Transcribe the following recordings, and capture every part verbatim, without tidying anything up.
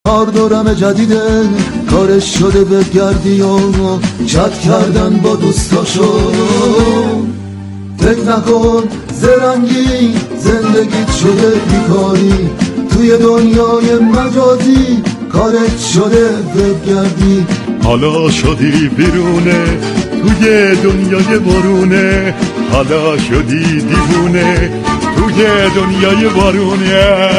کار دارم جدیده کارش شده بگردی و چت کردن با دوستاشو فکر نکن زرنگی زندگیت شده بیکاری توی دنیای مجازی کارت شده بگردی حالا شدی بیرونه توی دنیای بارونه حالا شدی دیوونه توی دنیای بارونه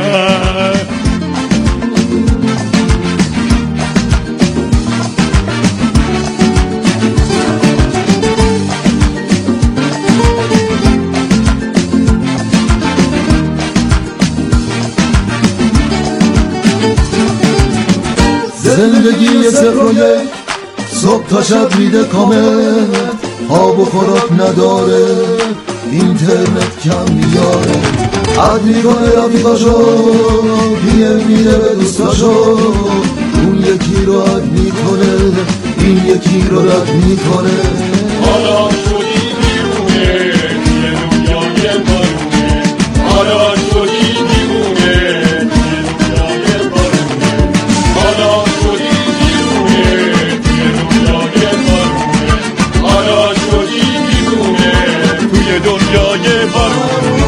زندگی صفرای صبح تا شب میده کامل آب و خوراک نداره اینترنت کم میاره عد میکنه رفیقاشو بیه میره به دوستاشو اون یکی رو عد میکنه این یکی رو رد میکنه حالا شدی بیرونه توی دنیای بارونه حالا شدی دیوونه توی دنیای بارونه حالا شدی بیرونه توی دنیای بارونه حالا شدی دیوونه توی دنیای بارونه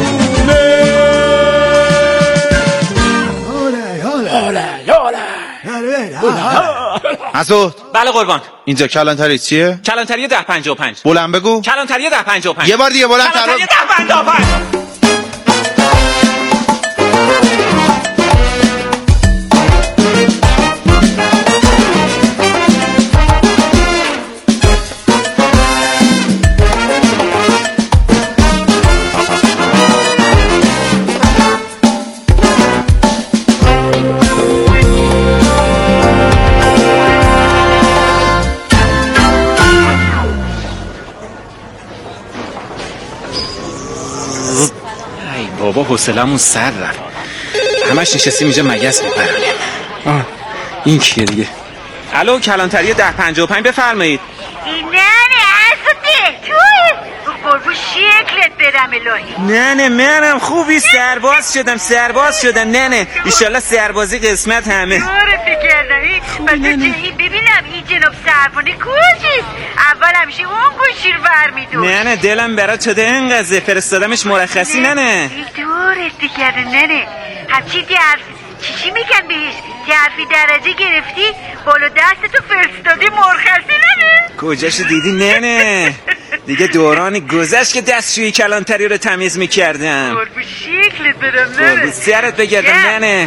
مسعود بله قربان. اینجا کلانتری چیه؟ کلانتری ده پنجاه و پنج. بلند بگو. کلانتری ده پنجاه و پنج. یه بار دیگه بلند. کلانتری ده پنجاه و پنج. بابا حوصله‌مون سر رفت. همش نشستیم اینجا مگس میپرونیم. آه این کیه دیگه؟ الو کلانتری ده پنجاه و پنج بفرمایید. نه نه عزیزه توی قربون شکلت برم الهی. نه نه منم خوبی سرباز شدم سرباز شدم نه نه ایشالله سربازی قسمت همه. دوره فکر نداری بس ببینم این جناب سربانه کجیست؟ اول همیشه اون گوشی رو برمیدون. نه نه دلم برات شده اینقدر فرستادمش مرخصی نه نه دوره فکر نه نه همچی درف چی چی میگن بهش درفی درجه گرفتی بالا دستتو فرستادی مرخصی نه نه کجاش دیدی نه نه دیگه دورانی گذشت که دستشویی کلانتری رو تمیز میکردم. قربون شکلت برم نه قربون سرت بگردم نه نه.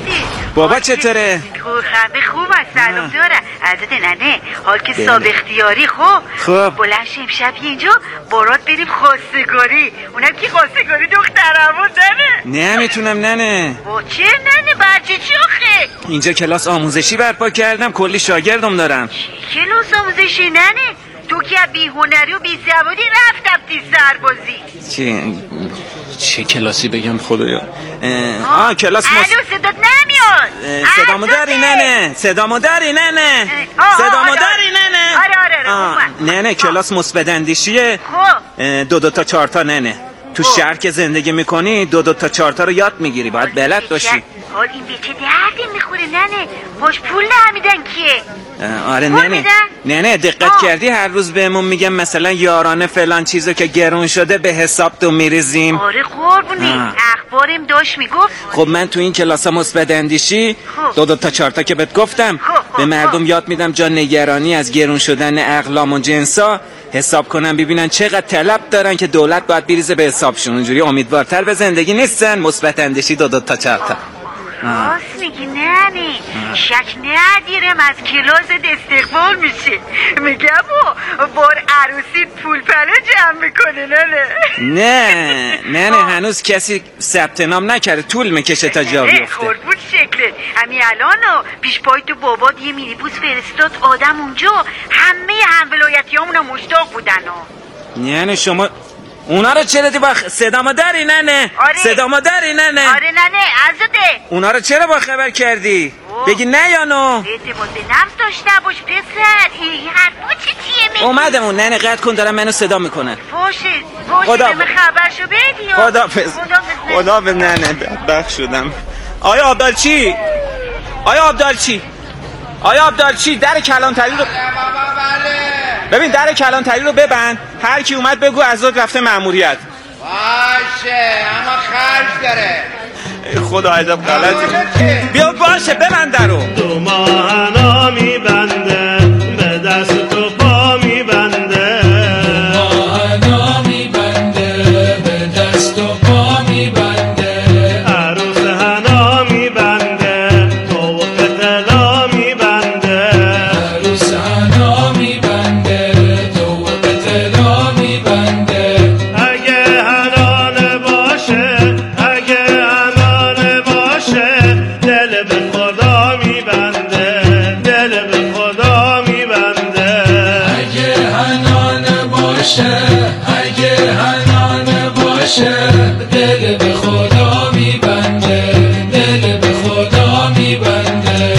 بابا چطوره؟ همه خوب هست سلام داره عزیزه نه نه حال که صاحب اختیاری خوب خوب بلند شیم شب اینجا برات بریم خواستگاری اونم که خواستگاری دخترمون نه نه نمیتونم نه نه. با چه نه نه بچه چی آخه؟ اینجا کلاس آموزشی برپا کردم کلی شاگردم دارم. چی کلاس آموزشی نه نه؟ تو که بی هنری و بی زبانی رفتم تی سربازی. چی چه کلاسی بگم خدایا؟ آه, آه کلاس مس... الو صدات نمیاد. صدامو داری نه نه صدامو داری نه نه صدامو داری نه نه آره آره نه نه کلاس مثبت اندیشیه دو دو تا چهار تا نه نه تو شهر که زندگی میکنی دو دو تا چهار تا رو یاد میگیری باید بلد باشی. حال این به چه دردی میخوره نه نه باش پول نمیدن کیه؟ آره نه نه نه نه دقت آه. کردی هر روز بهمون میگم مثلا یارانه فلان چیزو که گرون شده به حساب تو میریزیم. آره قربونی اخبارم داشت میگفت. خب من تو این کلاس مثبت اندیشی دو دو تا چهار تا که بهت گفتم خوب. به مردم خوب. یاد میدم جا نگرانی از گرون شدن اقلام و جنسا حساب کنن ببینن چقدر طلب دارن که دولت باید بریزه به حسابشون اونجوری امیدوارتر به زندگی نیستن. مثبت اندیشی دو دو تا چهار تا. راست میگی ننی شک ندیرم از کلاست استقبال میشه میگم و بار عروسی پول پله جمع میکنه نه نه نه نه هنوز کسی ثبت نام نکرده طول میکشه تا جا بیفته. خوربون شکلت همین الان پیش پای تو بابات یه مینیبوس فرستاد آدم اونجا همه هم ولایتی همون مشتاق بودن. نه نه شما اونا رو چرا دی با صدامو داری نه نه آره. صدامو داری نه نه آره نه نه عزیزه اونا رو چرا با خبر کردی اوه. بگی نه یا نو اعتماد نفس داشته باش پسر این حرفا چی چیه میگی اومدم اون نه نه قطع کن دارم منو صدا میکنن. باشه باشه خدا به من خبرشو بدی خدا پس خدا به نه نه بدبخت شدم. آیا عبدالچی آیا عبدالچی آیا عبدالچی در کلانتری رو ببین در کلانتری رو ببند. هر کی اومد بگو عزاد رفته مأموریت. باشه اما خرج داره. خدا عجب غلطی. بیا باشه ببند درو. دو ماهنا میبنده به دست تو پا میبنده. دو ماهنا میبنده به دست و پا میبنده. عروس هنا میبنده تو قتلا میبنده. عروس هنا میبنده تو قتلا میبنده. اگه هنانه باشه اگه هنانه باشه دل به خدا میبنده. دل به خدا میبنده. اگه هنانه باشه اگه هنانه باشه دل به خدا میبنده. دل به خدا میبنده.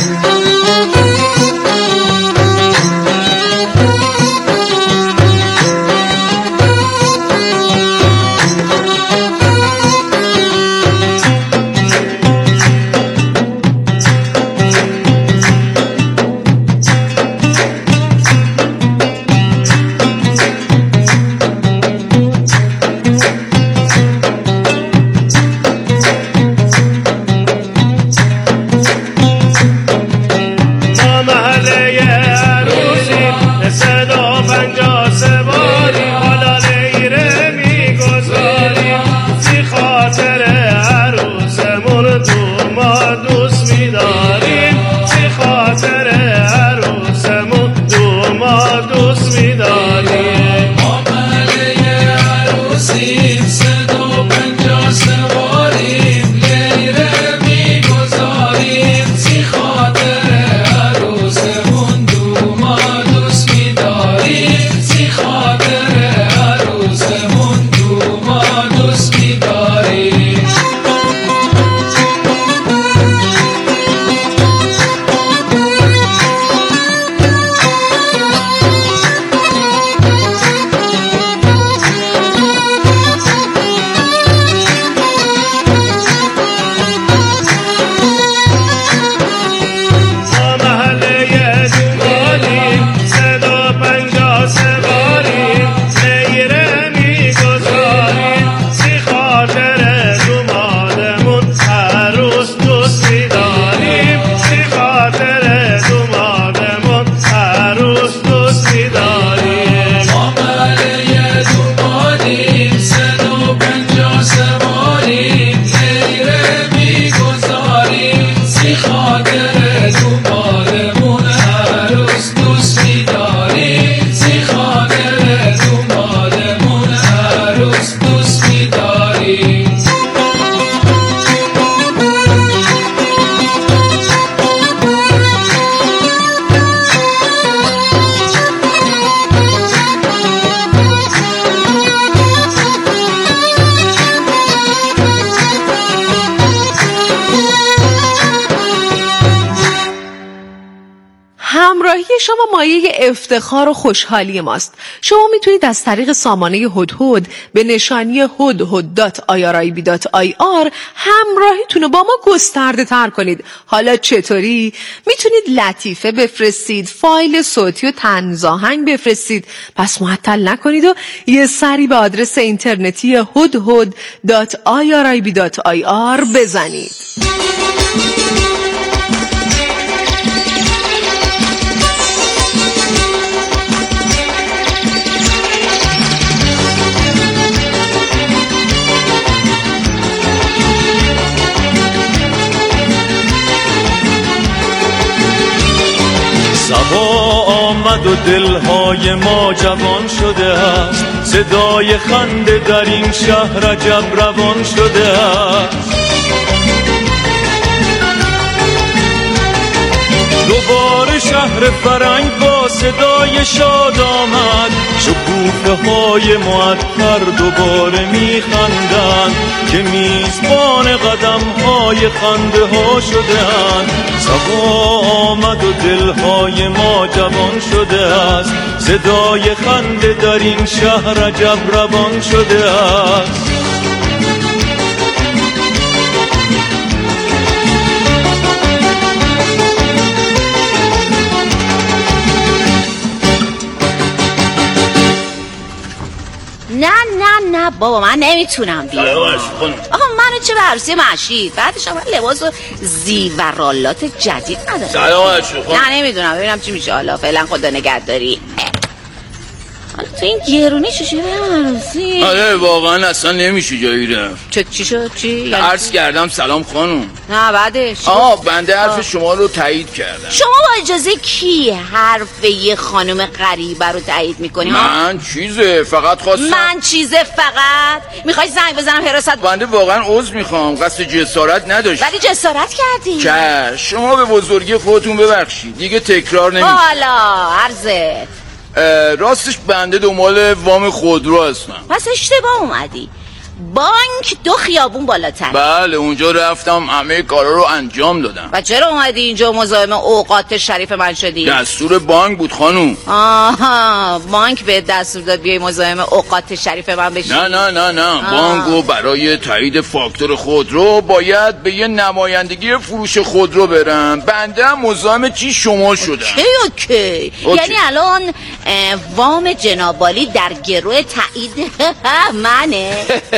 همراهی شما مایه افتخار و خوشحالی ماست. شما میتونید از طریق سامانه هدهد به نشانی هدهد دات آی آر آی بی دات آی آر همراهیتون رو با ما گسترده تر کنید. حالا چطوری؟ میتونید لطیفه بفرستید، فایل صوتی و طنز آهنگ بفرستید. پس معطل نکنید و یه سری به آدرس اینترنتی هدهد دات آی آر آی بی دات آی آر بزنید. صبا آمد و دلهای ما جوان شده است. صدای خنده در این شهر عجب روان شده است. دوباره شهر فرنگ با صدای شاد آمد. شکوفه های معطر دوباره میخندند که میزبان قدم های خنده ها شدند. صبا آمد و دلهای ما جوان شده است. صدای خنده در این شهر عجب روان شده است. نه بابا من نمیتونم بیام. آقا منو چه به عروسی مشید بعدش هم لباس و زیورالات جدید ندارم. سلام علیکم. نه نمیدونم ببینم چی میشه. حالا فعلا خدا نگهداری. حالا تو این گرونی چی به عروسی؟ آره واقعا اصلا نمیشه جایی رفت. چه چی شد چی؟ عرض کردم سلام خانم. نه بعدش آه بنده حرف آه. شما رو تایید کردم. شما با اجازه کی حرف یه خانم غریبه رو تایید میکنی؟ من چیزه فقط خواستم. من چیزه فقط میخوای زنگ بزنم حراست؟ بنده واقعا عذر میخوام قصد جسارت نداشت. ولی جسارت کردی. چه شما به بزرگی خودتون ببخشید دیگه تکرار نمیشه. حالا عرضت راستش بنده دنبال وام خودرو هستم. پس اشتباه اومدی. بانک دو خیابون بالاتر. بله اونجا رفتم همه کارا رو انجام دادم. و چرا اومدی اینجا مزاحم اوقات شریف من شدی؟ دستور بانک بود خانوم. آها بانک به دستور داد بیای مزاحم اوقات شریف من بشی؟ نه نه نه نه بانکو برای تایید فاکتور خودرو باید به یه نمایندگی فروش خودرو برم. بنده هم مزاحم چی شما شدم. اوکی اوکی, اوکی. یعنی الان وام جنابالی در گروه تایید منه.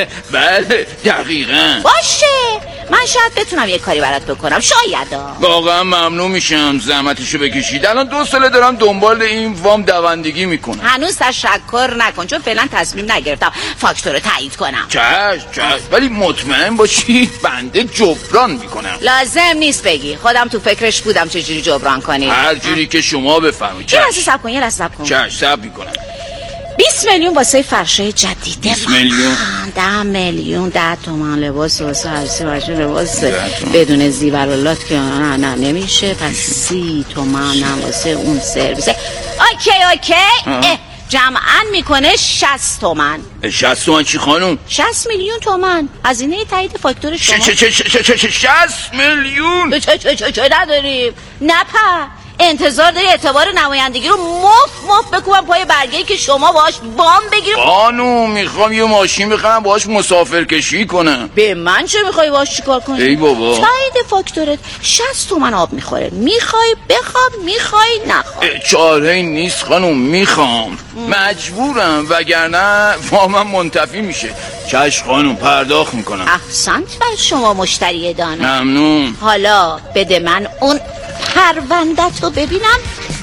بله دقیقاً. باشه من شاید بتونم یه کاری برات بکنم. شاید واقعا ممنون میشم زحمتشو بکشید. الان دو ساله دارم دنبال این وام دوندگی میکنم. هنوز تشکر نکن چون فعلا تصمیم نگرفتم فاکتور رو تایید کنم. چش چش ولی مطمئن باشید بنده جبران میکنم. لازم نیست بگی خودم تو فکرش بودم چجوری جبران کنی. هر جوری که شما بفرمایید. یه لحظه صبر کن یه لحظه صبر کن. چش صبر میکنم. بیست میلیون واسه فرشای جدیده. بیست میلیون ده میلیون ده تومن لباس واسه عروسی فرشه لباس بدون زیورالات که نه نه نمیشه. پس سی تومن هم واسه اون سرویس. اوکی اوکی جمعاً میکنه شصت تومن. شصت تومن چی خانم؟ شصت میلیون تومن هزینه تایید فاکتور شما. چه چه چه چه چه شصت میلیون؟ چه چه چه چه نداریم. نپا انتظار داری اعتبار نمایندگی رو مف مف بکوبم پای برگه‌ای که شما باهاش وام بگیریم؟ خانوم میخوام یه ماشین بخرم باهاش مسافر کشی کنم. به من چه میخوای باهاش چیکار کنی؟ ای بابا تایید فاکتورت شصت تومن آب میخوره. میخوای بخواب میخوای نخواب. چاره نیست خانوم میخوام مجبورم وگرنه وامم منتفی میشه. چشم خانوم پرداخت میکنم. احسنت بر شما مشتری دانه. ممنون. حالا بده من اون پروندت رو ببینم.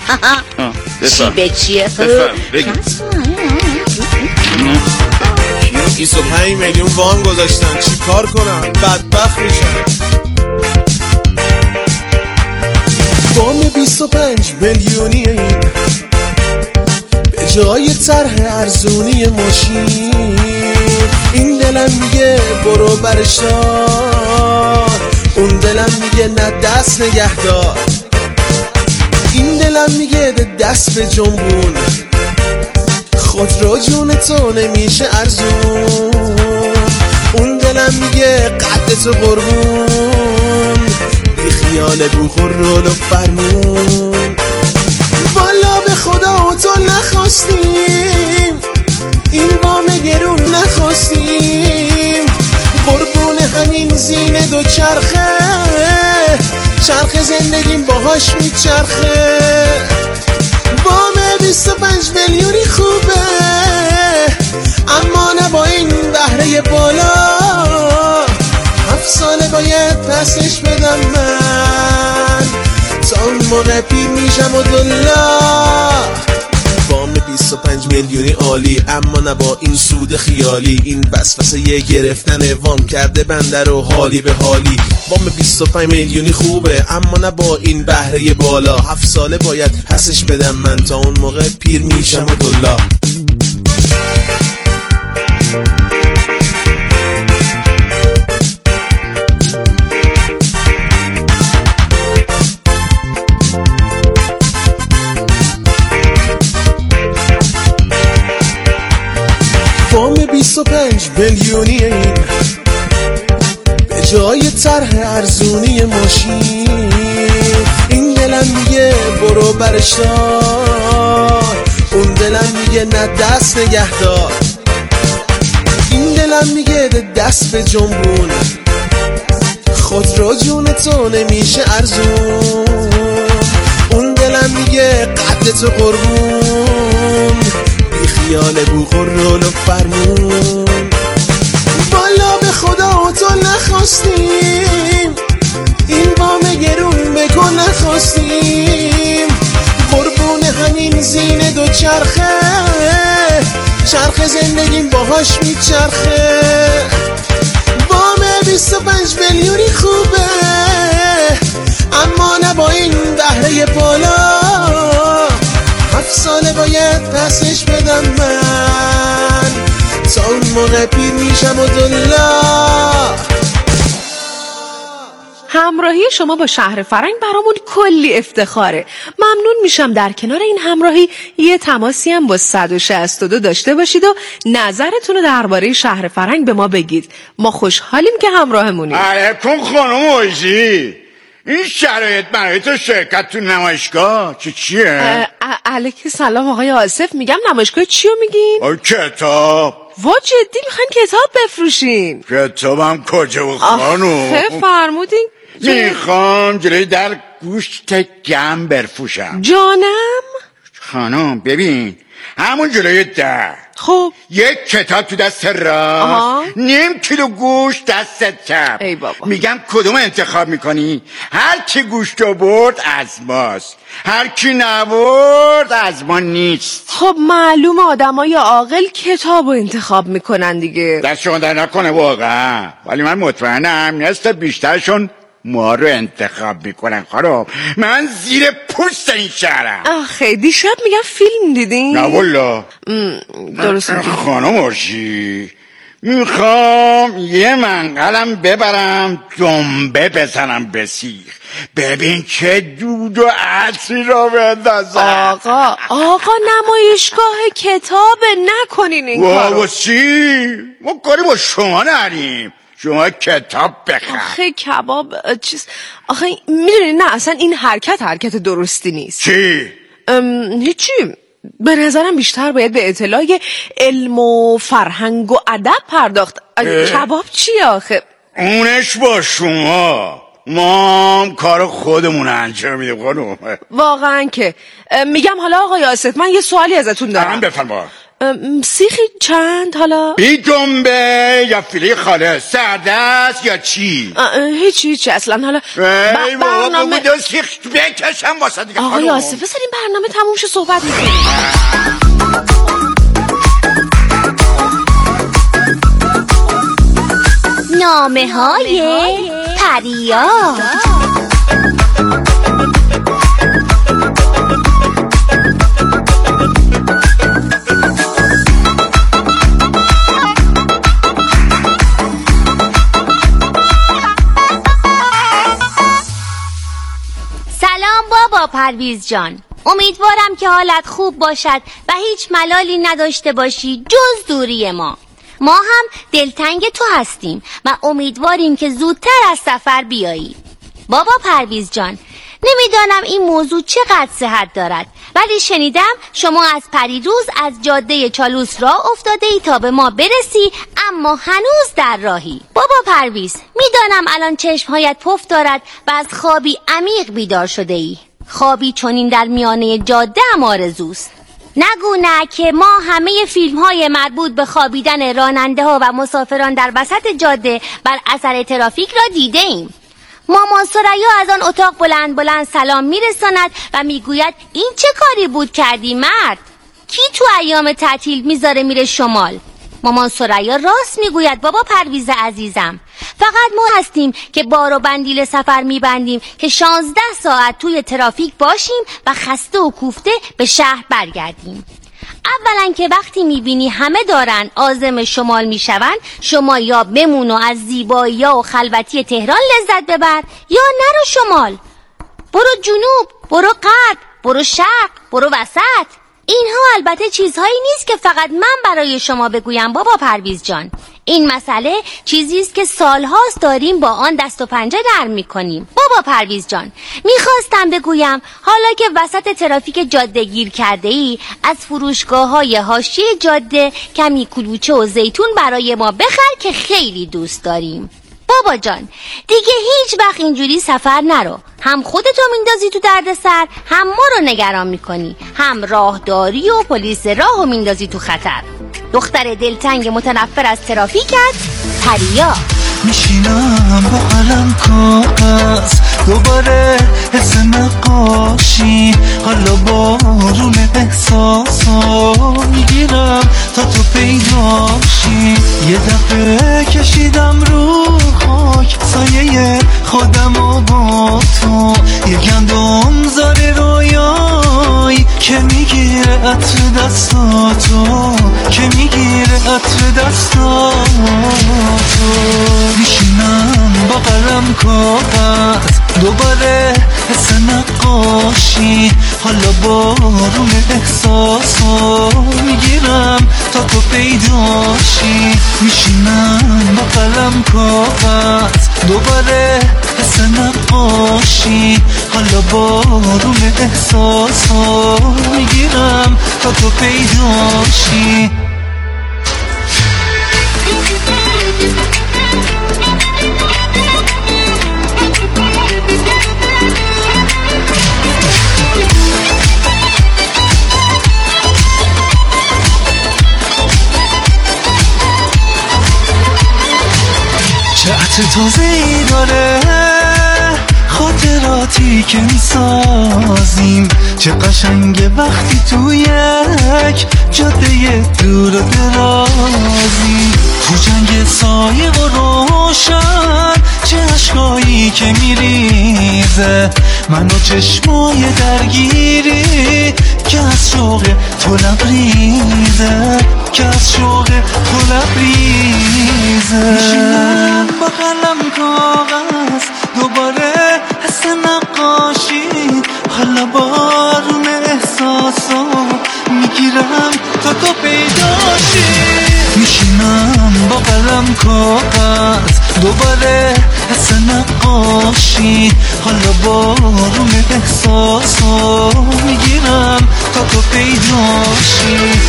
چی به چیه؟ بفرم بگیم. بیست و پنج میلیون وام گذاشتن چی کار کنم بدبخت میشن. وام بیست و پنج میلیونی این به جای طرح ارزونی ماشین. این دلم میگه برو برش دار اون دلم میگه نه دست نگهدار. این دلم میگه دست به جنبون خود رو جون تو نمیشه ارزون. اون دلم میگه قد تو قربون بی خیال بخور رول و فرمون. والا به خدا و تو نخواستیم این وام گرون نخواستیم. قربون همین زینه دو چرخه چرخ زندگیم باهاش میچرخه. وام بیست و پنج میلیونی خوبه اما نه با این بهره بالا. هفت ساله باید پسش بدم من تا اون موقع پیر میشم و دلا. وام بیست و پنج میلیونی عالی اما نه با این سود خیالی. این وسوسه یه گرفتن وام کرده بنده رو حالی به حالی. وام بیست و پنج میلیونی خوبه اما نه با این بهره بالا. هفت ساله باید پسش بدم من تا اون موقع پیر میشم و دلا. وام بیست و پنج میلیونی این به جای طرح ارزونی ماشین. این دلم میگه برو برش دار اون دلم میگه نه دست نگهدار. این دلم میگه دست به جنبون خود رو جون تو نمیشه ارزون. اون دلم میگه قد تو قربون خیال بوخور رولو فرمون. والا به خدا تو نخواستیم این وام گرون بکن نخواستیم، قربون همین زین دو چرخه چرخ زندگیم باهاش میچرخه. وام بیست و پنج میلیونی خوبه اما نه با این بهره بالا، هفت ساله باید پسش بدم من تا اون موقع پیر میشم و دلا. همراهی شما با شهر فرنگ برامون کلی افتخاره. ممنون میشم در کنار این همراهی یه تماسی هم با صد و شصت و دو داشته باشید و نظرتون رو درباره شهر فرنگ به ما بگید. ما خوشحالیم که همراهمونید. علیکم خانم اویزی، این شرایط برای تو شرکت تو نمایشگاه چه چیه؟ علیک سلام آقای آصف، میگم نمایشگاه چیو میگین؟ آه کتاب. وا جدی میخواین کتاب بفروشین؟ کتابم کجا و خانم؟ آخه فرمودین میخوام جلوی در گوشت گم برفروشم. جانم؟ خانم ببین همون جلوی در خب یک کتاب تو دست راست، نیم کیلو گوشت دست چپ. ای بابا. میگم کدوم انتخاب میکنی؟ هر کی گوشت رو برد از ماست، هر کی نبرد از ما نیست. خب معلوم آدمای عاقل کتاب رو انتخاب میکنن دیگه. دست شما در نکنه واقعا، ولی من مطمئنم نصف بیشترشون ما رو انتخاب میکنن. خانم من زیر پوست این شهرم. آخه دیشب میگم فیلم دیدین؟ نه والا. درست خانم ارشی میخوام یه منقلم ببرم دنبه بزنم به سیخ، ببین چه دود و عطری را بندازم. آقا آقا نمایشگاه کتابه، نکنین این کارو. واسه چی؟ ما کاری با شما نداریم، شما کتاب بخر. آخه کباب چیز، آخه میدونی نه اصلا این حرکت حرکت درستی نیست. چی؟ هیچی، به نظرم بیشتر باید به اطلاع علم و فرهنگ و ادب پرداخت. کباب چیه آخه؟ اونش با شما، ما هم کار خودمون انجام میدیم خانم. واقعا که میگم. حالا آقای آصف من یه سوالی ازتون دارم. بفرما. سیخی چند حالا؟ بی دنبه یا فیله خالص، سردست یا چی؟ هیچی هیچی اصلا. حالا ای بابا بگو دو سیخ بکشم واسه دیگه. آقای آصف بسر این برنامه تموم شد صحبت میکنیم. نامه های پریاد. بابا پرویز جان، امیدوارم که حالت خوب باشد و هیچ ملالی نداشته باشی جز دوری ما. ما هم دلتنگ تو هستیم و امیدواریم که زودتر از سفر بیایی. بابا پرویز جان، نمیدانم این موضوع چقدر صحت دارد، ولی شنیدم شما از پریروز از جاده چالوس راه افتاده ای تا به ما برسی، اما هنوز در راهی. بابا پرویز، میدانم الان چشمهایت پف دارد و از خوابی عمیق بیدار شده ای. خوابی چنین در میانه جاده هم آرزوست. نگو نه که ما همه فیلم های مربوط به خوابیدن راننده ها و مسافران در وسط جاده بر اثر ترافیک را دیده ایم. مامان ثریا از آن اتاق بلند بلند سلام میرساند و میگوید این چه کاری بود کردی مرد؟ کی تو ایام تعطیل میذاره میره شمال؟ مامان ثریا راست میگوید بابا پرویز عزیزم. فقط ما هستیم که بار و بندیل سفر میبندیم که شانزده ساعت توی ترافیک باشیم و خسته و کوفته به شهر برگردیم. اولا که وقتی میبینی همه دارن عازم شمال میشون، شما یا بمون و از زیبایی و خلوتی تهران لذت ببر یا نرو شمال. برو جنوب، برو غرب، برو شرق، برو وسط. اینها البته چیزهایی نیست که فقط من برای شما بگویم بابا پرویز جان. این مسئله چیزی است که سالهاست داریم با آن دست و پنجه نرم میکنیم. بابا پرویز جان، میخواستم بگویم حالا که وسط ترافیک جاده گیر کرده ای، از فروشگاه های حاشیه جاده کمی کلوچه و زیتون برای ما بخر که خیلی دوست داریم. بابا جان دیگه هیچ وقت اینجوری سفر نرو. هم خودتو میندازی تو دردسر، هم ما رو نگران میکنی، هم راهداری و پلیس راهو میندازی تو خطر. دختر دلتنگ متنفر از ترافیکت پریا. میشینم با قلم کاغذ دوباره حس نقاشی، حالا بارون احساسا میگیرم تا تو پیداشی. یه دفعه کشیدم رو خاک سایه خودم و با تو، یه گندم زاره رویایی که میگیره عطر دستاتو، که میگیره عطر دستاتو. میشینم با قلم کاغذ دوباره حس نقاشی، حالا بارون احساسا میگیرم تا تو پیداشی. میشینم با قلم کاغذ دوباره حس نقاشی، حالا بارون احساسا میگیرم تا تو پیداشی. چه عطر تازه‌ای داره خاطراتی که میسازیم، چه قشنگه وقتی تو یک جاده دور و درازی، تو جنگ سایه و روشن چه عشقایی که میریزه، من و چشمای درگیری که از شوق تو لبریزه، که از شوق تو لبریزه. میشینم با قلم کاغذ دوباره حس نقاشی، حالا بارون احساسا میگیرم تا تو پیداشی. میشینم با قلم کاغذ دوباره حس نقاشی، حالا بارون احساسا میگیرم تا تو پیداشی.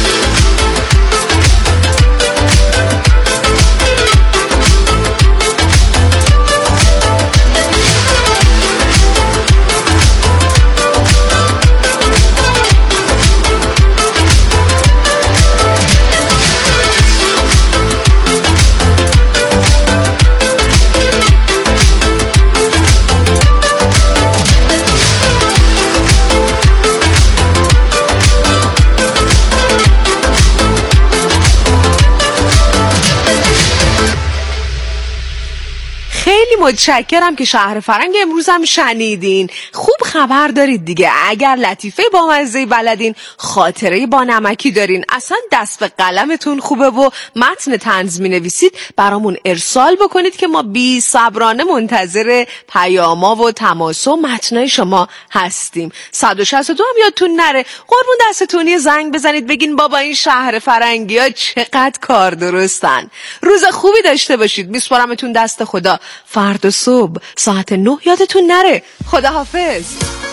متشکرم که شهر فرنگ امروز هم شنیدین. خوب خبر دارید دیگه، اگر لطیفه با مزه بلدین، خاطره با نمکی دارین، اصلا دست به قلمتون خوبه و متن طنز می نویسید، برامون ارسال بکنید که ما بی صبرانه منتظر پیاما و تماس و متنای شما هستیم. صد و شصت و دو هم یادتون نره، قربون دستتون زنگ بزنید بگین بابا این شهر فرنگی ها چقدر کار درستن. روز خوبی داشته باشید، میسپارمتون دست خدا. فردا صبح ساعت نه یادتون نره. خداحافظ.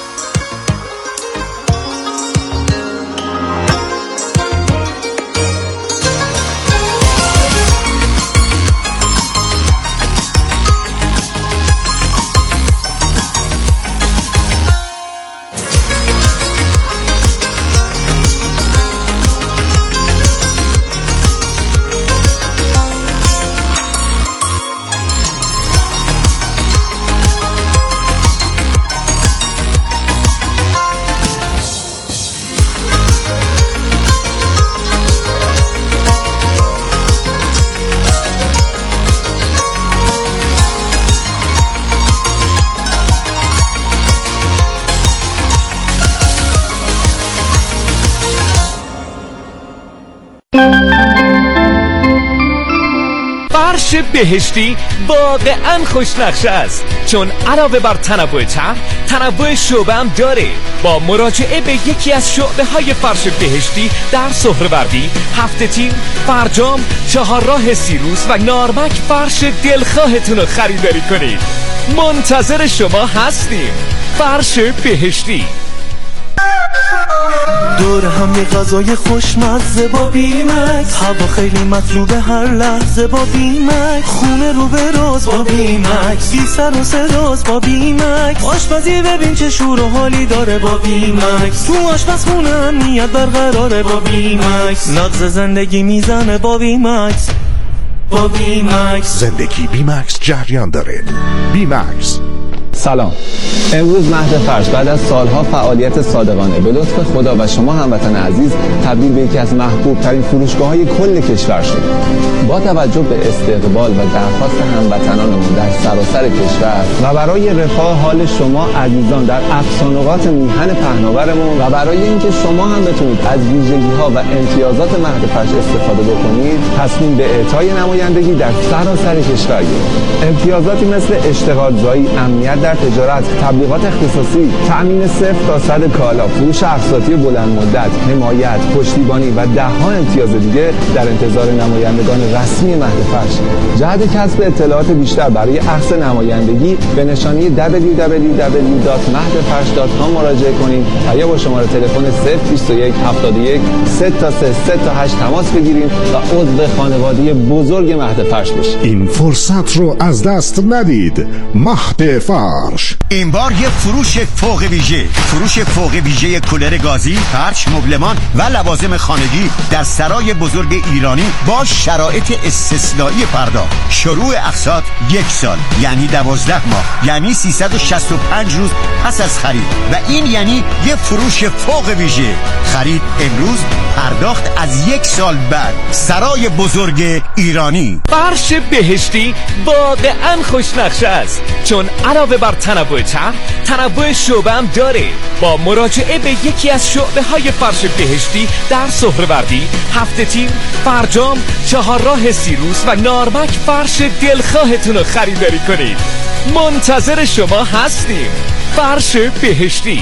فرش بهشتی واقعا خوشنقشه است، چون علاوه بر تنوع طرح، تنوع شعبه هم داره. با مراجعه به یکی از شعبه های فرش بهشتی در سهروردی، هفته تیر، فرجام، چهارراه سیروس و نارمک فرش دلخواهتون رو خریداری کنید. منتظر شما هستیم. فرش بهشتی. دور هم یه غذای خوشمزه با بیمکس، هوا خیلی مطلوبه هر لحظه با بیمکس، خونه رو به راز با بیمکس، بی سر و صداست با بیمکس، آشپزی ببین چه شور و حالی داره با بیمکس، تو آشپزخونه امنیت برقراره با بیمکس، نغز زندگی میزنه با بیمکس. با بیمکس زندگی بیمکس جریان داره. بیمکس. سلام. امروز مهد فرش بعد از سالها فعالیت صادقانه به لطف خدا و شما هموطن عزیز تبدیل به یکی از محبوب ترین فروشگاه‌های کل کشور شد. با توجه به استقبال و درخواست هموطنانمون در سراسر کشور و برای رفاه حال شما عزیزان در اقصانقاط میهن پهناورمون و برای اینکه شما هم بتونید از ویژگی‌ها و امتیازات مهد فرش استفاده بکنید، تصمیم به اعطای نمایندگی در سراسر کشور گرفتیم. امتیازاتی مثل اشتغالزایی، امنیت در تجارت، تبلیغات اختصاصی، تأمین صفر تا صد کالا، فروش اقساطی بلند مدت، حمایت، پشتیبانی و ده ها امتیاز دیگه در انتظار نمایندگان رسمی مهد فرش. جهت کسب اطلاعات بیشتر برای اخذ نمایندگی به نشانی دبلیو دبلیو دبلیو دات مهد فرش دات کام مراجعه کنید و یا با شماره تلفن صفر بیست و یک هفتاد و یک سه تا سه سه تا هشت تماس بگیرید و عضو خانواده بزرگ مهد فرش بشید. این فرصت رو از دست ندید. مهد فرش. این بار یه فروش فوق ویژه، فروش فوق ویژه کولر گازی، فرش، مبلمان و لوازم خانگی در سرای بزرگ ایرانی با شرایط استثنایی پرداخت. شروع اقساط یک سال یعنی دوازده ماه، یعنی سیصد و شصت و پنج روز پس از خرید و این یعنی یه فروش فوق ویژه. خرید امروز، پرداخت از یک سال بعد. سرای بزرگ ایرانی. فرش بهشتی واقعا خوشنقشه است، چون علاوه بر تنوع طرح، تنوع شعبه هم داره. با مراجعه به یکی از شعبه های فرش بهشتی در سهروردی، هفته تیر، فرجام، چهارراه سیروس و نارمک فرش دلخواهتون رو خریداری کنید. منتظر شما هستیم. فرش بهشتی.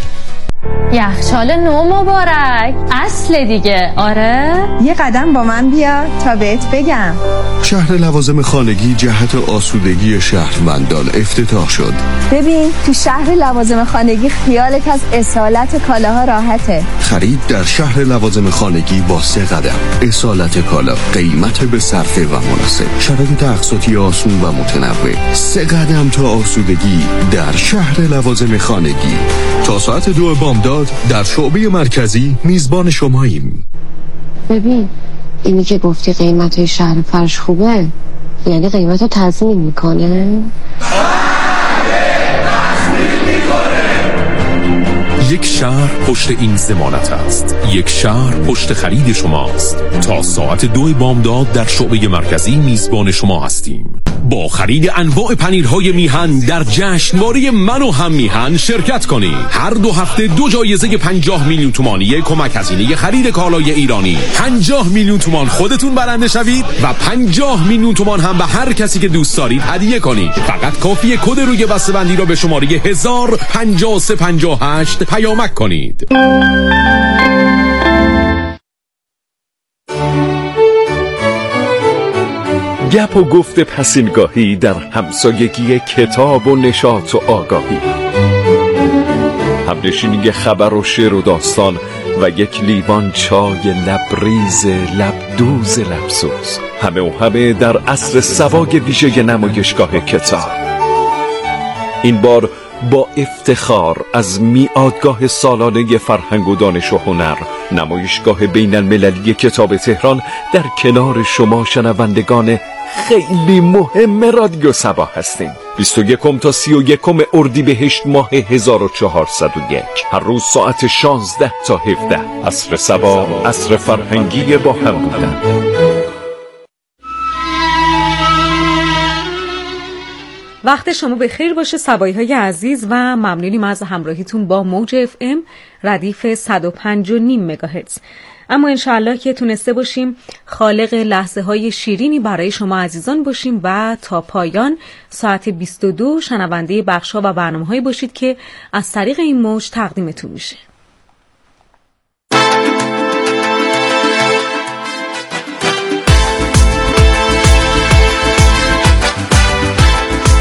یخچال نو مبارک، اصل دیگه. آره یه قدم با من بیا تا بهت بگم. شهر لوازم خانگی جهت آسودگی شهروندان افتتاح شد. ببین تو شهر لوازم خانگی خیالت از اصالت کالاها راحته. خرید در شهر لوازم خانگی با سه قدم. اصالت کالا، قیمت به صرفه و مناسب، شرایط اقساطی آسون و متنوع. سه قدم تا آسودگی در شهر لوازم خانگی. تا ساعت دو بامداد در شعبه مرکزی میزبان شماییم. ببین اینی که گفتی قیمت شهر فرش خوبه، یعنی قیمت رو تضمین میکنه؟ یک شهر پشت این ضمانت است. یک شهر پشت خرید شماست. تا ساعت دو بامداد در شعبه مرکزی میزبان شما هستیم. با خرید انواع پنیرهای میهن در جشنواره من و هم میهن شرکت کنید. هر دو هفته دو جایزه پنجاه میلیون تومانی کمک هزینه خرید کالای ایرانی. پنجاه میلیون تومان خودتون برنده شوید و پنجاه میلیون تومان هم به هر کسی که دوست دارید هدیه کنید. فقط کافیه کد روی بسته‌بندی را به شماره هزار و پنجاه و سه پنجاه و هشت پیامک کنید. گپ و گفت پسینگاهی در همسایگی کتاب و نشاط و آگاهی، همنشینی خبر و شعر و داستان و یک لیوان چای لبریز لبدوز لبسوز، همه و همه در عصر سوای ویژه نمایشگاه کتاب. این بار با افتخار از میادگاه سالانه فرهنگ و دانش و هنر، نمایشگاه بین المللی کتاب تهران در کنار شما شنوندگان خیلی مهم رادیو سبا هستیم. بیست و یکم تا سی و یکم اردیبهشت ماه هزار و چهارصد و یک، هر روز ساعت شانزده تا هفده. عصر سبا، عصر فرهنگی با هم بودن. وقت شما به خیر باشه سبایی های عزیز و ممنونیم از همراهیتون با موج اف ام ردیف صد و پنج و نیم مگاهرتز. اما انشاءالله که تونسته باشیم خالق لحظه های شیرینی برای شما عزیزان باشیم و تا پایان ساعت بیست و دو شنونده بخش‌ها و برنامه‌هایی باشید که از طریق این موج تقدیمتون میشه.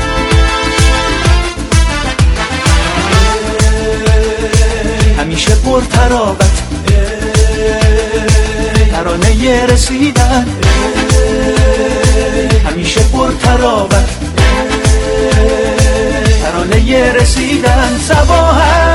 همیشه پرتراوت ترانه رسیدن همیشه پرتراوت ترانه رسیدن صباح